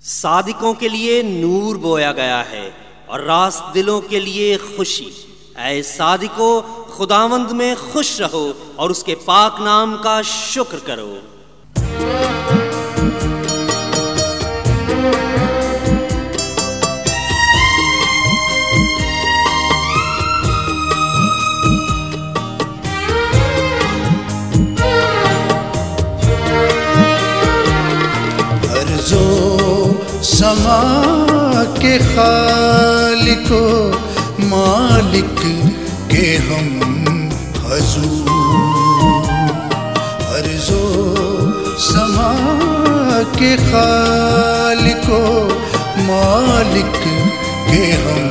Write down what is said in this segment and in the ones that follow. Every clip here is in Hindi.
सादिकों के लिए नूर बोया गया है और रास्त दिलों के लिए खुशी। ऐ सादिको, खुदावंद में खुश रहो और उसके पाक नाम का शुक्र करो। समा के खालिको मालिक के हम हजूर, अर्ज़ो समा के खालिको मालिक के हम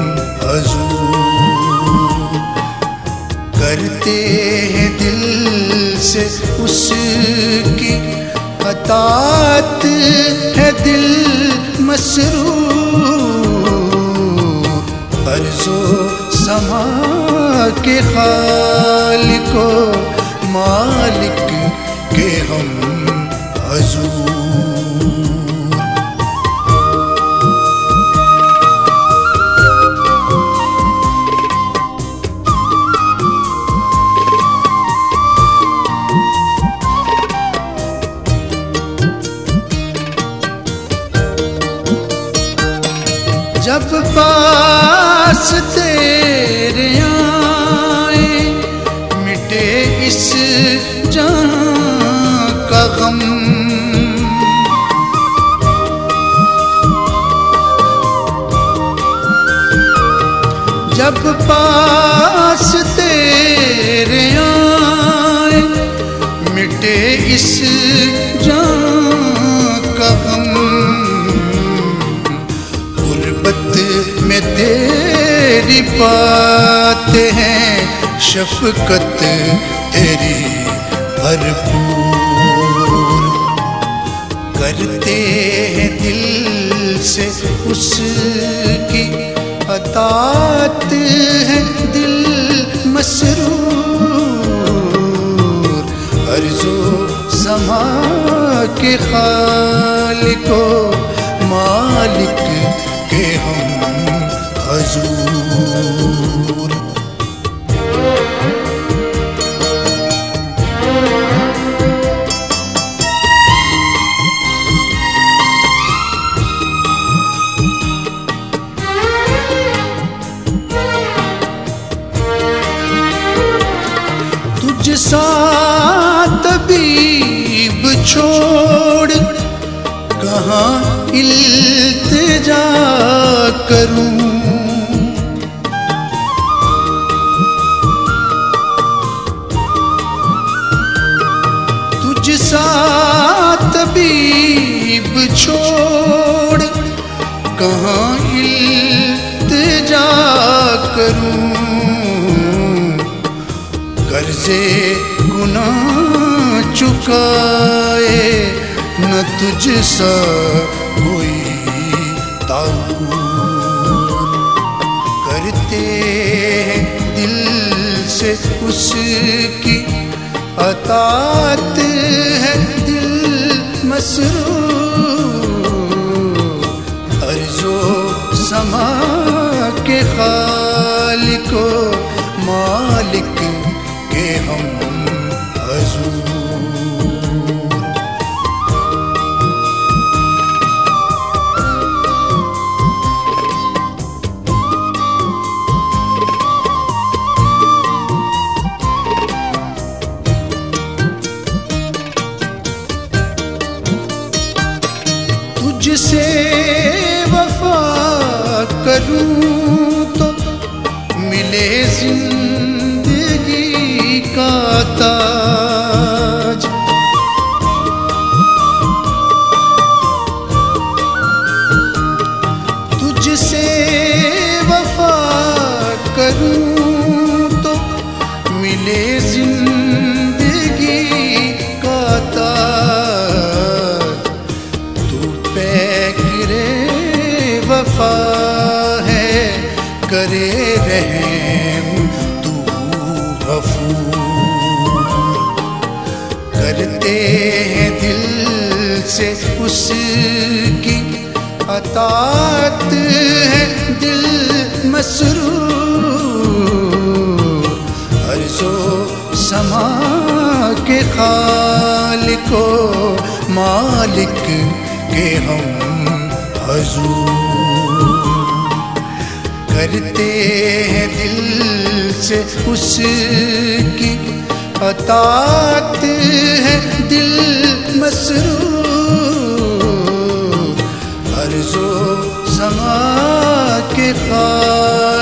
हजूर, करते हैं दिल से उसकी अतात है दिल मसरूर, अर्ज़ो समा के खालिको मालिक के हम हजूर। जब पास तेरे आए मिटे इस जहां का गम, जब पास तेरे आए मिटे इस जहां का गम, में तेरी बातें हैं शफकत तेरी भरपूर, करते हैं दिल से उसकी अतात है दिल मसरूर, अर्ज़ो समा के खालिको मालिक के हम हजूर। तुझ सा तबीब छोड़ कहाँ इल्तिजा करूं, तुझ सा तबीब छोड़ कहाँ इल्तिजा करूं, कर्ज़े गुनाह चुकाए न तुझ सा कोई ताऊर, करते हैं दिल से उसकी अतात है दिल मसरूर, अर्ज़ो समा के खालिको मालिक के हम हजूर। तुझसे वफा करूं तो मिले जिंदगी का ताज, तुझसे वफा करूं तो मिले जिंदगी का ताज, तू पैकिरे वफा है करे रहम तू गफूर, करते हैं दिल से उसकी अतात है दिल मसरूर, अर्ज़ो समा के खालिको मालिक के हम हजूर, करते हैं दिल से उसकी अतात है दिल मसरूर, अर्ज़ो समा के खालिको